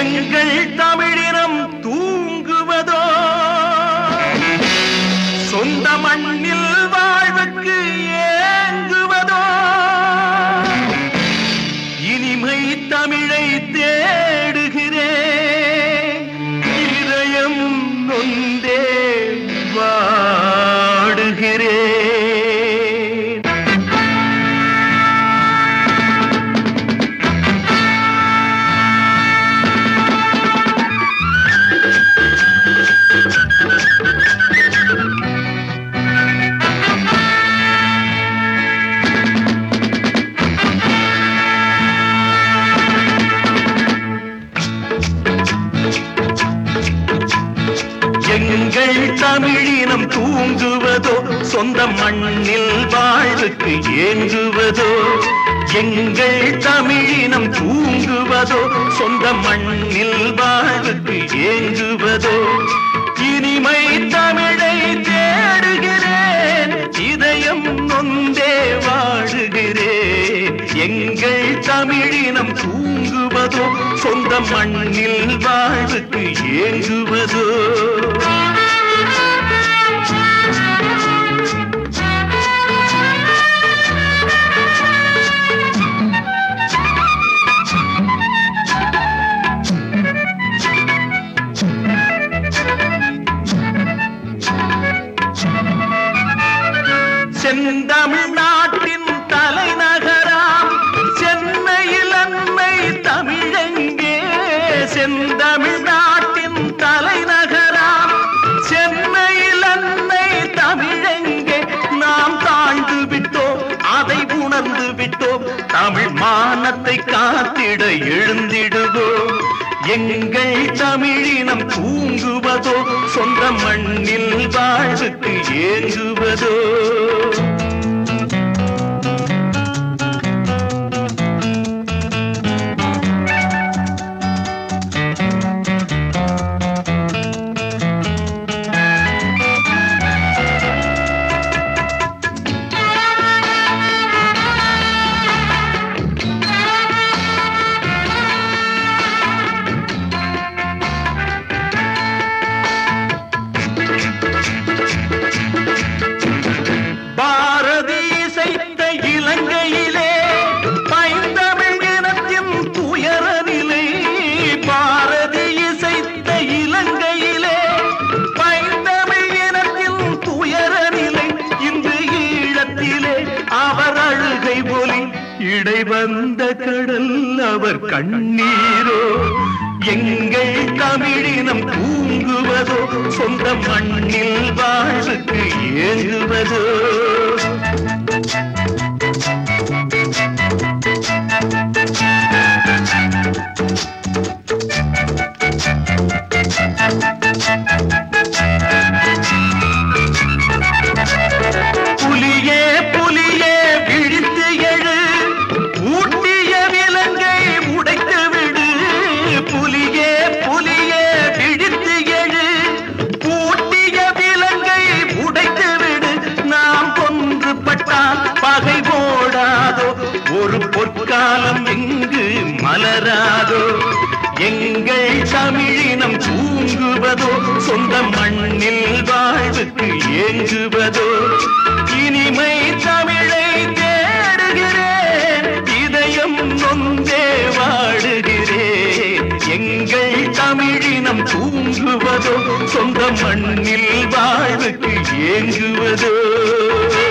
எங்கள் தமிழினம் தூங்குவதோ சொந்த மண்ணில் வாழ்வுக்கு ஏங்குவதோ இனிமை தமிழை தேடுகிறேன் இதயம் நொந்தே வாடுகிறேன். எங்கள் தமிழினம் தூங்குவதோ சொந்த மண்ணில் வாழ்வுக்கு ஏங்குவதோ எங்கள் தமிழினம் தூங்குவதோ சொந்த மண்ணில் வாழ்வுக்கு ஏங்குவதோ இனிமை தமிழை தேடுகிறேன் இதயம் நொந்தே வாடுகிறேன். எங்கள் தமிழினம் தூங்குவதோ சொந்த மண்ணில் வாழ்வுக்கு ஏங்குவதோ செந்தமிழ்நாட்டின் தலைநகராம் சென்னையில் அன்னை தமிழெங்கே செந்தமிழ்நாட்டின் தலைநகராம் சென்னையில் அன்னை தமிழெங்கே நாம் தாழ்ந்து விட்டோம் அதை உணர்ந்து விட்டோம் தமிழ் மானத்தை காத்திட எழுந்திடுவோம். எங்கள் தமிழினம் தூங்குவதோ சொந்த மண்ணில் வாழ்வுக்கு ஏங்குவதோ இலங்கையிலே பைந்தமிழ் இனத்தின் துயரநிலை பாரதி இசைத்த இலங்கையிலே பைந்தமிழ் இனத்தின் துயரநிலை இன்று ஈழத்திலே அவர் அழுகை ஒலி இடை வந்த கடல் அவர் கண்ணீரோ எங்கள் தமிழினம் தூங்குவதோ சொந்த மண்ணில் வாழ்வுக்கு ஏங்குவதோ புலியே புலியே விழித்து எழு ஊட்டிய விலங்கை உடைத்து விடு புலியே புலியே விழித்து எழு ஊட்டிய விலங்கை உடைத்து விடு நாம் கொன்றுபட்டால் பகை போடாதோ ஒரு பொற்காலம் எங்கு மலராதோ எங்கள் தமிழினம் தூங்குவதோ சொந்த மண்ணில் வாழ்வுக்கு ஏங்குவதோ இனிமை தமிழை தேடுகிறேன் இதயம் நொந்தே வாடுகிறேன். எங்கள் தமிழினம் தூங்குவதோ சொந்த மண்ணில் வாழ்வுக்கு ஏங்குவதோ